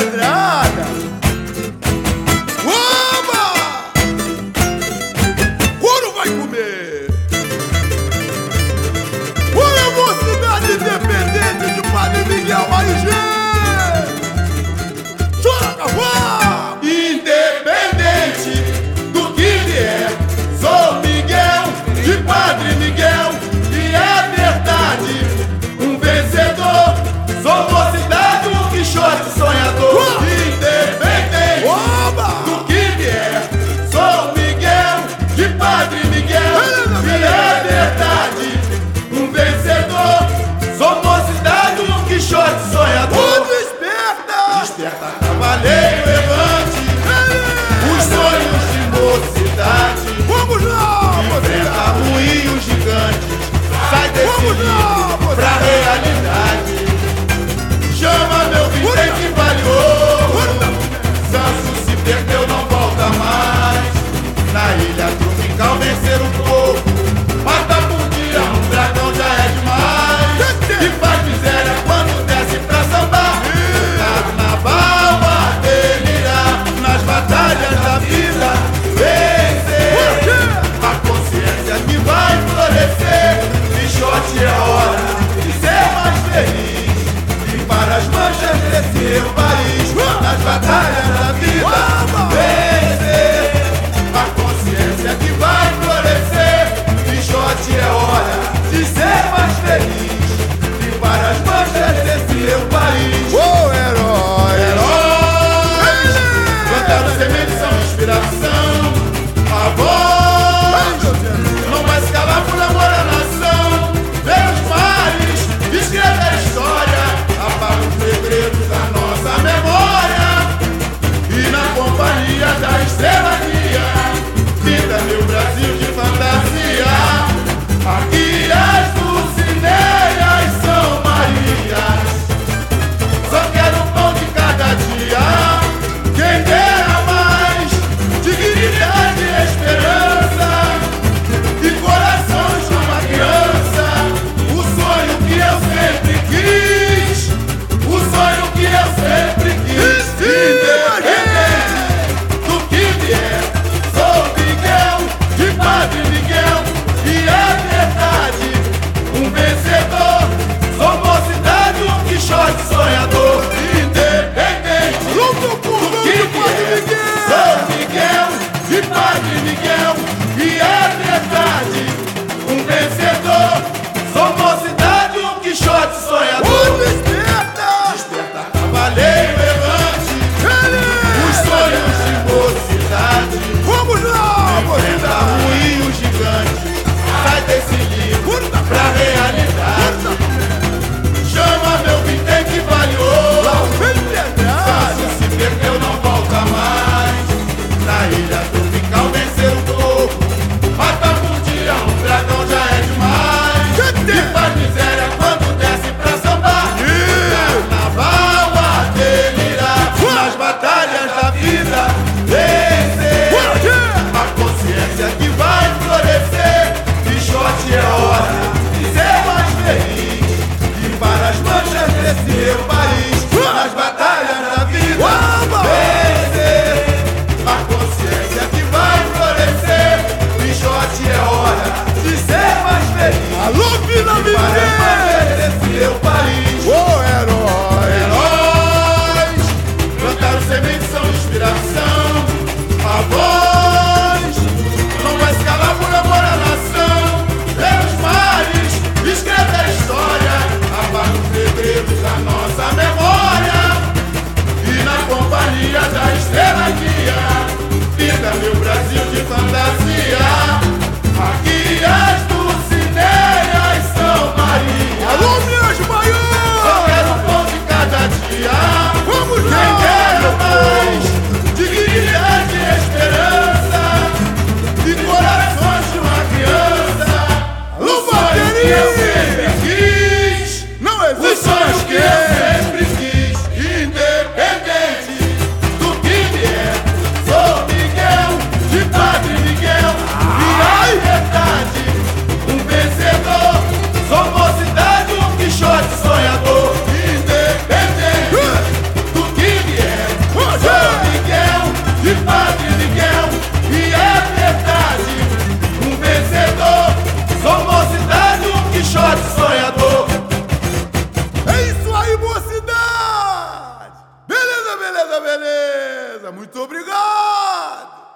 pedrada. Oba! Couro vai comer. Olha a mocidade independente de Padre Miguel RG. Chora, cavalo! Independente do que vier, sou Miguel de Padre Miguel, e é verdade, um vencedor. Sou mocidade, um Quixote sonhador. Independente do que vier, sou Miguel de Padre Miguel, e é verdade, um vencedor. Sou mocidade, um Quixote sonhador. Desperta, cavaleiro errante, os sonhos de mocidade. Vamos lá, enfrenta moinhos gigantes, sai decidido pra realidade. Chama meu Vicente Valioso, Sanso se perdeu, não volta mais. Na ilha tropical vencer um pouco, mata por dia, um dragão já é demais. E faz miséria quando desce pra sambar. Carnaval a delirar, nas batalhas da vida vencer. A consciência que vai florescer. Quixote é hora de ser mais beleza, beleza. Muito obrigado.